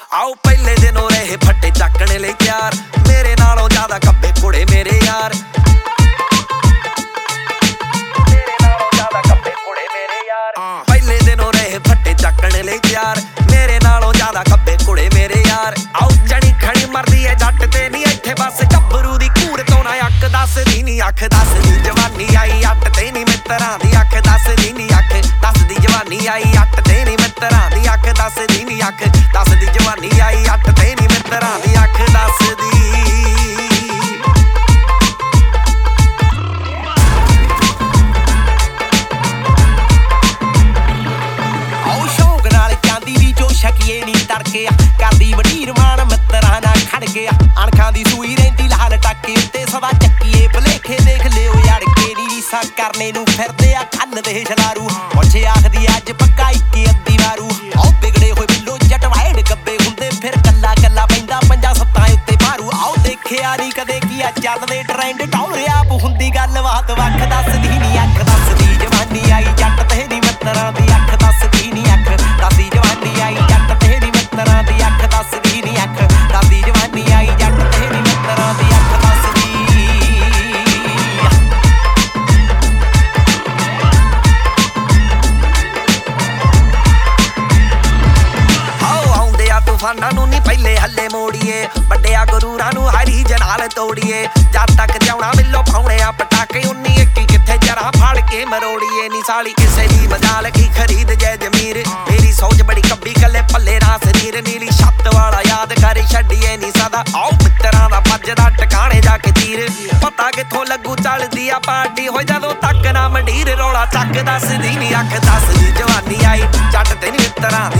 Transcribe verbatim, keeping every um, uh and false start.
आओ पहले दिनों रहे फट्टे चकने ले यार मेरे नालों ज्यादा कब्बे कुड़े मेरे यार पहले दिनों रहे फट्टे चकने ले यार मेरे नालों ज्यादा कब्बे कुड़े मेरे यार आओ जनी खड़ी मरदी है जट ते नहीं इत्थे बस गब्बरू दी घूर तो ना अख दसदी नी अख दसदी जवानी आई अट ते नी मित्तरां दी अख दसदी नी अख दसदी जवानी आई अट ते नी मित्तरां दी अख दसदी नी अख दसदी जवानी आई अट ते नी मित्तरां दी अख दसदी शकीए नी तड़के करदी वडीर मान मित्तरां नाल खड़ के अणखां दी सूई रहिंदी लाल टाके उत्ते सदा चक्कीए भलेखे देख लिओ अड़के नी रीसा करने नूं फिरदे आ खल दे छलारू पुछे आखदी अज पक्का इक्की अद्धी मारू आओ बिगड़े होए बिल्लो जट वाइड कब्बे हुंदे फिर कल्ला कल्ला पैंदा पंजा सत्तां उत्ते मारू आओ देखिया नी कदे की आ चलदे ट्रेंड टौरे आप हुंदी गलबात वख दसदी नी अख दसदी जवानी आई जट ते नी मित्तरां दी अख दसदी नी अख दसदी जवानी आई जट ते नी मित्तरां दी अख दसदी नी अख दसदी जवानी आई जट ते नी मित्तरां दी अख दसदी आओ आउंदे आ तूफानां नूं नी पहले हल्ले मोड़िए ਵੱਡਿਆ ਗੁਰੂਰਾਂ ਨੂੰ ਹਰੀ ਜਨਾਲ ਤੋੜੀਏ ਜਦ ਤੱਕ ਜਾਉਣਾ ਮਿਲੋ ਪਾਉਣੇ ਆ ਪਟਾਕੇ ਉਨੀ ਇੱਕੀ ਕਿੱਥੇ ਜਰਾ ਫੜ ਕੇ ਮਰੋੜੀਏ ਨੀ ਸਾਲੀ ਕਿਸੇ ਦੀ ਮਜਾਲ ਕੀ ਖਰੀਦ ਜੈ ਜਮੀਰ ਮੇਰੀ ਸੋਚ ਬੜੀ ਕੱਬੀ ਕੱਲੇ ਪੱਲੇ ਨਾ ਸਰੀਰ ਨੀਲੀ ਛੱਤ ਵਾਲਾ ਯਾਦ ਕਰੇ ਛੱਡੀਏ ਨੀ ਸਦਾ ਆਓ ਮਿੱਤਰਾਂ ਦਾ ਵੱਜਦਾ ਟਿਕਾਣੇ ਜਾ ਕੇ ਤੀਰ ਪਤਾ ਕਿੱਥੋਂ ਲੱਗੂ ਚੱਲਦੀ ਆ ਪਾਰਟੀ ਹੋ ਜਦੋਂ ਤੱਕ ਨਾ ਮੰਡੀਰ ਰੌਲਾ ਚੱਕ ਦੱਸਦੀ ਨੀ ਅੱਖ ਦੱਸਦੀ ਜਵਾਨੀ ਆਈ ਜੱਟ ਤੇ ਨੀ ਮਿੱਤਰਾਂ